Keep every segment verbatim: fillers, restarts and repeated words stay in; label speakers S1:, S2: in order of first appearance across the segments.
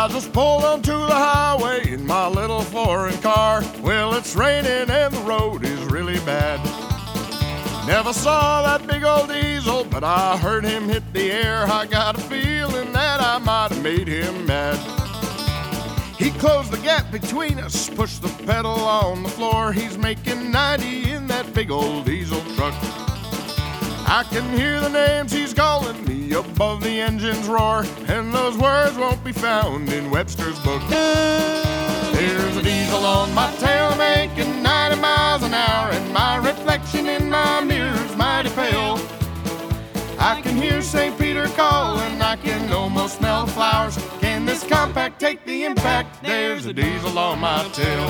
S1: I just pulled onto the highway in my little foreign car. Well, it's raining and the road is really bad. Never saw that big old diesel, but I heard him hit the air. I got a feeling that I might have made him mad. He closed the gap between us, pushed the pedal on the floor. He's making ninety in that big old diesel truck. I can hear the names he's calling me above the engine's roar, and those words won't be found in Webster's book. There's a diesel on my tail making ninety miles an hour, and my reflection in my mirror's mighty pale. I can hear Saint Peter calling, I can almost smell the flowers. Can this compact take the impact? There's a diesel on my tail.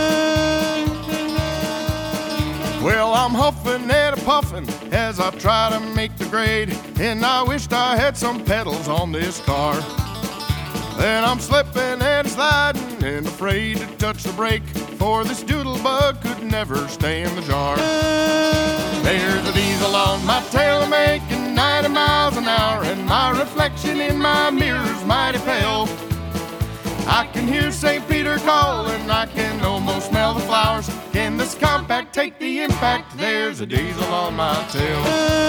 S1: Well, I'm huffing and a puffing as I try to make the grade, and I wished I had some pedals on this car. Then I'm slipping and sliding and afraid to touch the brake, for this doodlebug could never stay in the jar. There's a diesel on my tail making ninety miles an hour, and my reflection in my mirror's mighty pale. I can hear Saint Peter calling, I can almost smell the flowers. Can this compact take the impact? There's a diesel on my tail.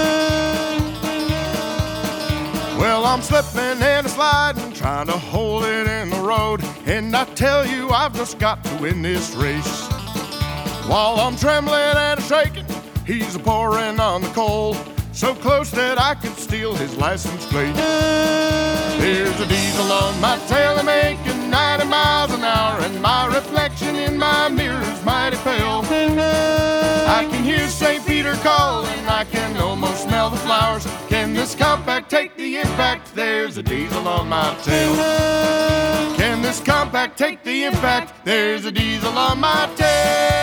S1: Well, I'm slipping and sliding, trying to hold it in the road, and I tell you, I've just got to win this race. While I'm trembling and shaking, he's pouring on the coal, so close that I could steal his license plate. There's a diesel on my tail making ninety miles an hour, and my reflection in my mirror's mighty pale. I can hear Saint Peter calling, I can almost smell the flowers. Can this compact take the impact? There's a diesel on my tail. Can this compact take the impact? There's a diesel on my tail.